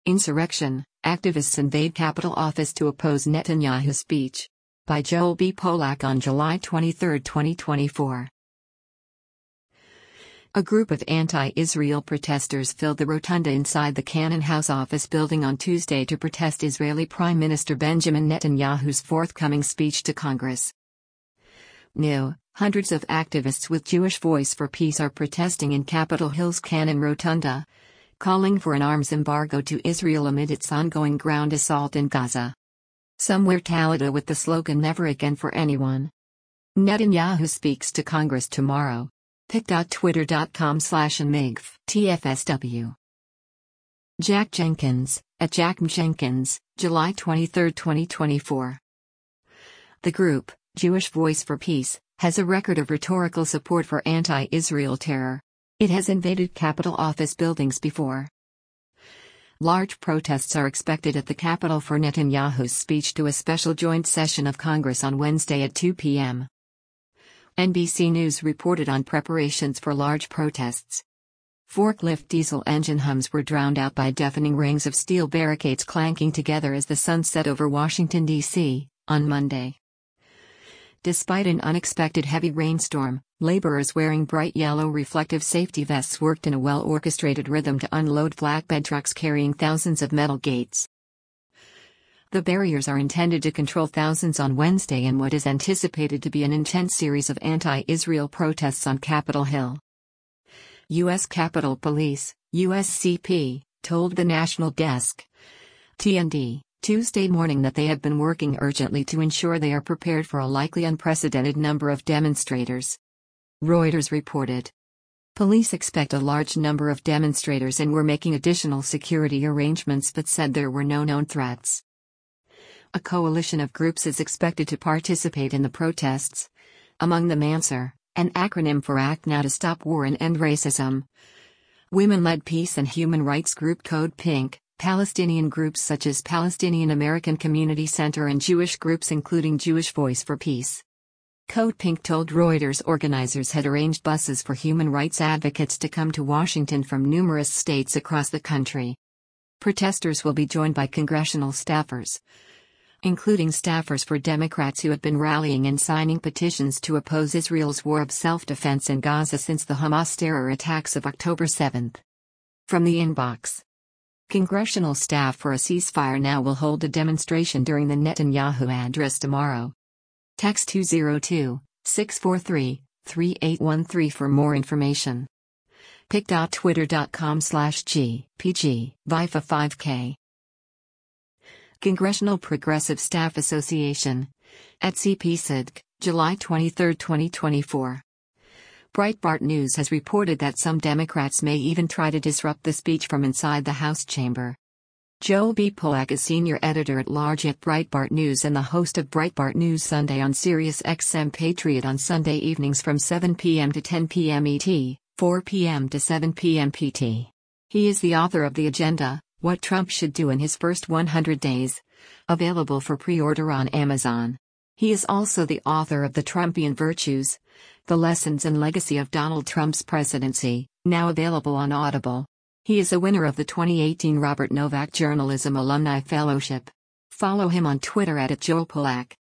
Insurrection: Activists invade Capitol office to oppose Netanyahu's speech. By Joel B. Polak on July 23, 2024. A group of anti-Israel protesters filled the rotunda inside the Cannon House office building on Tuesday to protest Israeli Prime Minister Benjamin Netanyahu's forthcoming speech to Congress. New, hundreds of activists with Jewish Voice for Peace are protesting in Capitol Hill's Cannon Rotunda, calling for an arms embargo to Israel amid its ongoing ground assault in Gaza. Some wear tallit with the slogan "Never Again for Anyone." Netanyahu speaks to Congress tomorrow. pic.twitter.com/amigf TFSW. Jack Jenkins, at Jack Jenkins, July 23, 2024. The group, Jewish Voice for Peace, has a record of rhetorical support for anti-Israel terror. It has invaded Capitol office buildings before. Large protests are expected at the Capitol for Netanyahu's speech to a special joint session of Congress on Wednesday at 2 p.m. NBC News reported on preparations for large protests. Forklift diesel engine hums were drowned out by deafening rings of steel barricades clanking together as the sun set over Washington, D.C., on Monday. Despite an unexpected heavy rainstorm, laborers wearing bright yellow reflective safety vests worked in a well-orchestrated rhythm to unload flatbed trucks carrying thousands of metal gates. The barriers are intended to control thousands on Wednesday in what is anticipated to be an intense series of anti-Israel protests on Capitol Hill. U.S. Capitol Police, USCP, told the National Desk, TND, Tuesday morning that they have been working urgently to ensure they are prepared for a likely unprecedented number of demonstrators. Reuters reported. Police expect a large number of demonstrators and were making additional security arrangements but said there were no known threats. A coalition of groups is expected to participate in the protests. Among them Answer, an acronym for Act Now to Stop War and End Racism. Women-led peace and human rights group Code Pink, Palestinian groups such as Palestinian American Community Center and Jewish groups including Jewish Voice for Peace. Code Pink told Reuters organizers had arranged buses for human rights advocates to come to Washington from numerous states across the country. Protesters will be joined by congressional staffers, including staffers for Democrats who have been rallying and signing petitions to oppose Israel's war of self-defense in Gaza since the Hamas terror attacks of October 7. From the inbox. Congressional staff for a ceasefire now will hold a demonstration during the Netanyahu address tomorrow. Text 202-643-3813 for more information. pic.twitter.com/GPG, VIFA 5K. Congressional Progressive Staff Association, at CPSIDC, July 23, 2024. Breitbart News has reported that some Democrats may even try to disrupt the speech from inside the House chamber. Joel B. Polak is senior editor-at-large at Breitbart News and the host of Breitbart News Sunday on Sirius XM Patriot on Sunday evenings from 7 p.m. to 10 p.m. ET, 4 p.m. to 7 p.m. PT. He is the author of The Agenda, What Trump Should Do in His First 100 Days, available for pre-order on Amazon. He is also the author of The Trumpian Virtues, The Lessons and Legacy of Donald Trump's Presidency, now available on Audible. He is a winner of the 2018 Robert Novak Journalism Alumni Fellowship. Follow him on Twitter @JoelPolak.